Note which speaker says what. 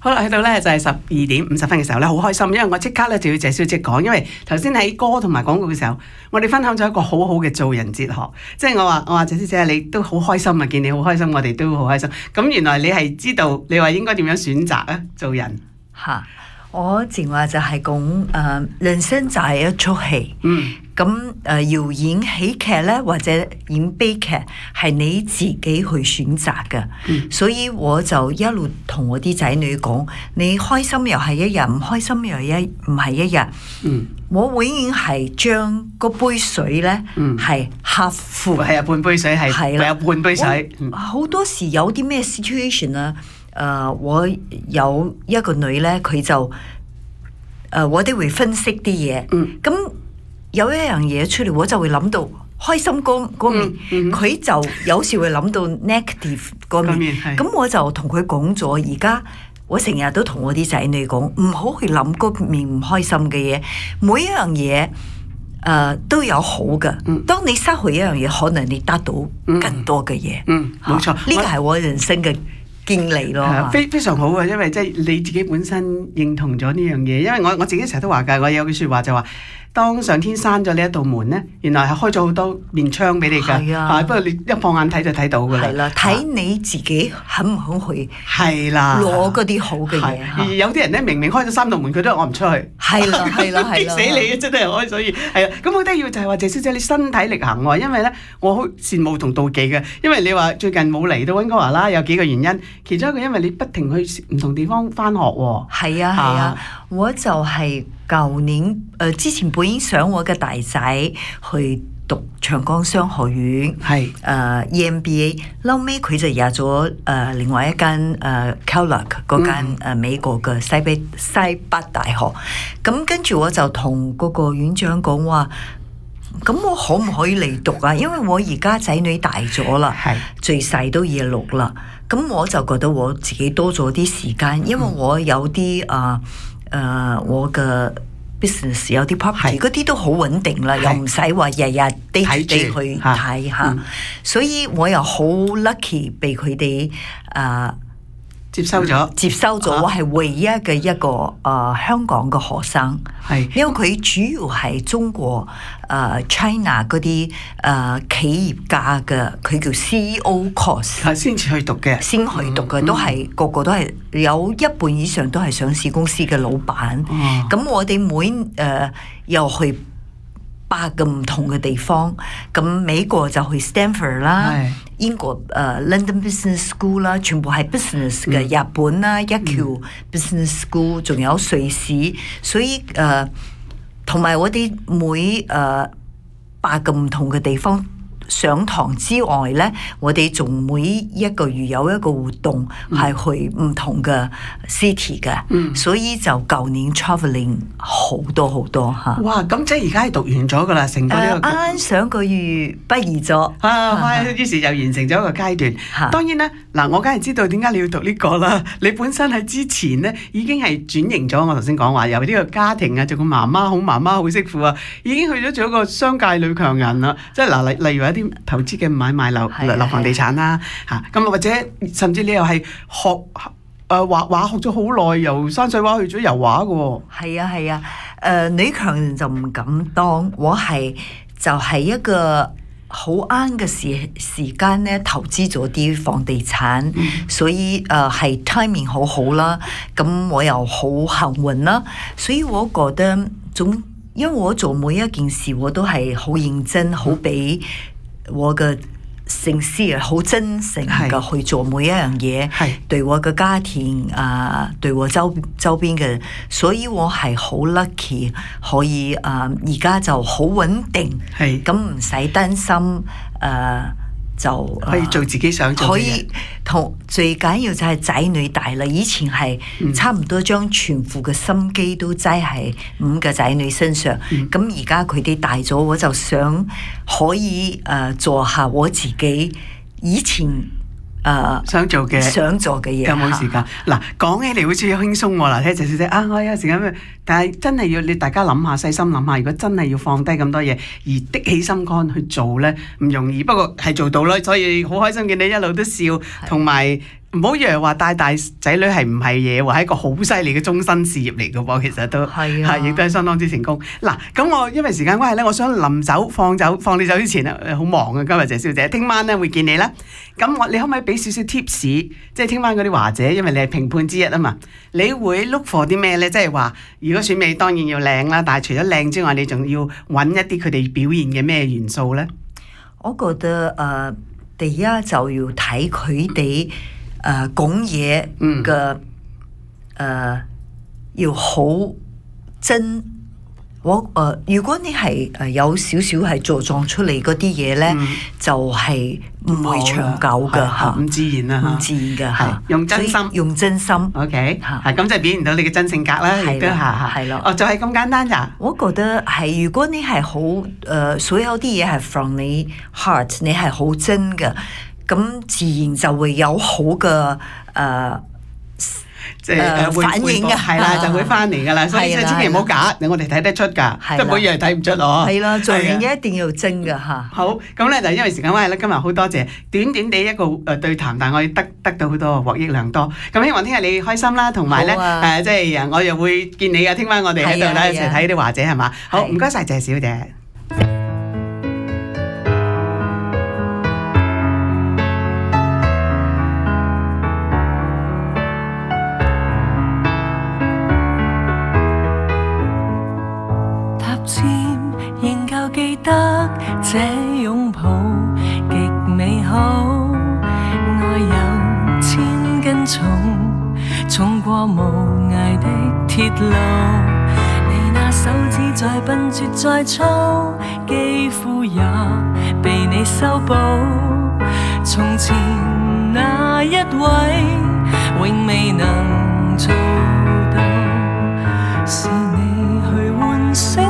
Speaker 1: 好啦，去到咧就係12:50嘅時候咧，好開心，因為我即刻咧就要謝小姐講，因為頭先喺歌同埋廣告嘅時候，我哋分享咗一個好好嘅做人哲學，即係我話謝小姐你都好開心啊，見你好開心，我哋都好開心。咁原來你係知道你話應該點樣選擇啊做人
Speaker 2: 嚇。我正話就係講人生就係一出戲，咁要演喜劇咧或者演悲劇係你自己去選擇嘅，所以我就一路同我啲仔女講，你開心又係一日，唔開心又唔係一日。我永遠係將嗰杯水咧係half full，
Speaker 1: 係啊，半杯水係有半杯水。
Speaker 2: 好多時有啲咩 situation 啊？我有一個女咧，佢就我哋會分析啲嘢，咁有一樣嘢出嚟，我就會諗到開心嗰面，佢就有時會諗到 negative 嗰面，咁我就同佢講咗，而家我成日都同我啲仔女講，唔好去諗嗰面唔開心嘅嘢，每一樣嘢都有好嘅。當你失去一樣嘢，可能你得到更多嘅嘢。
Speaker 1: 冇錯，
Speaker 2: 呢個係我人生嘅經歷咯，
Speaker 1: 非常好啊！因為即係你自己本身認同咗呢樣嘢，因為我自己成日都話㗎，我有句説話就話，當上天閂咗呢一道門咧，原來係開咗好多面窗俾你㗎。不過你一放眼睇就睇到㗎啦。係啦，睇你自己肯唔肯去。係啦，攞嗰啲好嘅嘢。而有啲人咧，明明開咗3道門，佢都話我唔出去。係啦，激死你啊！真係開，所以係啊。咁好得意就係話謝小姐你身體力行喎，因為咧我好羨慕同妒忌嘅，因為你話最近冇嚟到溫哥華啦，有幾個原因，其中一個因為你不停去唔同地方返學喎。係啊，我就係舊年之前本應想我嘅大仔去讀長江商學院，係EMBA， 後尾佢就入咗另外一間Kellogg 嗰間美國嘅西北大學，咁跟住我就同嗰個院長講話，咁我可唔可以嚟讀啊？因為我而家仔女大咗啦，最細都year 6啦，咁我就覺得我自己多咗啲時間，因為我有啲我嘅 business 有啲 property 嗰啲都好穩定啦，又唔使話日日day to day去睇下，所以我又好 lucky 被佢哋接收咗，我係唯一嘅一個香港嘅學生，因為佢主要係中國China 嗰啲企業家嘅，佢叫 CEO course， 先至去讀嘅，都係個個都係有一半以上都係上市公司嘅老闆。咁我哋又去8個唔同嘅地方，咁美國就去 Stanford 啦，英國London Business School 啦，全部係 business 嘅，日本啦1Q Business School， 仲有瑞士，所以同埋我哋每8個唔同嘅地方上堂之外咧，我哋仲每一個月有一個活動係去唔同嘅 city 嘅，所以就舊年 travelling 好多嚇。哇！咁即係而家係讀完咗噶啦，成個呢個啱上個月畢業咗於是就完成咗一個階段。當然咧，嗱我梗係知道點解你要讀呢個啦。你本身喺之前咧已經係轉型咗，我頭先講話由呢個家庭啊，做個媽媽好媳婦啊，已經去咗做一個商界女強人啦。即係嗱，例如一啲投資嘅買賣樓房地產啦，咁或者甚至你又係學畫學咗好耐，由山水畫去咗油畫嘅喎。係啊，女強人就唔敢當，我就係一個好啱嘅時間咧，投資咗啲房地產，所以係 timing 好好啦。咁我又好幸運啦，所以我覺得因為我做每一件事我都係好認真，好俾我嘅誠思好真誠嘅去做每一樣嘢，對我嘅家庭對我周邊嘅，所以我係好 lucky 可以而家就好穩定，咁唔使擔心就可以做自己想做嘅嘢。可以最緊要就係仔女大啦，以前係差唔多將全副嘅心機都擠喺5個仔女身上，咁而家佢哋大咗，我就想可以做下我自己以前想做嘅嘢。有冇時間？嗱，講起嚟好似好輕鬆喎。嗱，聽謝小姐我有時間，但係真係要你大家諗下，細心諗下，如果真係要放低咁多嘢而的起心肝去做咧，唔容易。不過係做到啦，所以好開心見你一路都笑，同埋唔好以為話帶大仔女係唔係嘢喎，係一個好犀利嘅終身事業嚟嘅噃，其實都
Speaker 2: 係啊，
Speaker 1: 亦都係相當之成功。嗱，咁我因為時間關係咧，我想臨走放你走之前啊，好忙啊，今日謝小姐，聽晚咧會見你啦。咁你可唔可以俾少少 tips，即係聽晚嗰啲華姐，因為你係評判之一啊嘛，你會 look for 啲咩咧？即係話，如果選美當然要靚啦，但係除咗靚之外，你仲要揾一啲佢哋表現嘅咩元素咧？
Speaker 2: 我覺得第一就要睇佢哋講嘢嘅要好真。如果你係有少少係做作出嚟嗰啲嘢咧，就係唔會長久嘅嚇，
Speaker 1: 唔自然啦，
Speaker 2: 唔自然嘅嚇，
Speaker 1: 用真心，
Speaker 2: 用真心。
Speaker 1: OK，咁就表現到你嘅真性格啦，亦都係咯。哦，就係咁簡單咋？
Speaker 2: 我覺得係，如果你係好所有啲嘢係 from 你 heart， 你係好真嘅，咁自然就會有好嘅
Speaker 1: 即係
Speaker 2: 反應嘅，
Speaker 1: 係啦，就會翻嚟噶啦，所以千祈唔好假，我哋睇得出㗎，即係唔好以為睇唔出咯。
Speaker 2: 係啦，做嘢一定要真㗎嚇。
Speaker 1: 好，咁咧就因為時間關係咧，今日好多謝短短地一個對談，但係我哋得到好多獲益良多。咁希望聽日你開心啦，同埋咧即係我又會見你㗎。聽晚我哋喺度咧一齊睇啲華姐係嘛？好，唔該晒謝小姐。
Speaker 3: 記得這擁抱極美好，愛有千斤重，衝過無涯的鐵路。你那手指再笨拙再粗，肌膚也被你修補。從前那一位永未能做到，是你去喚醒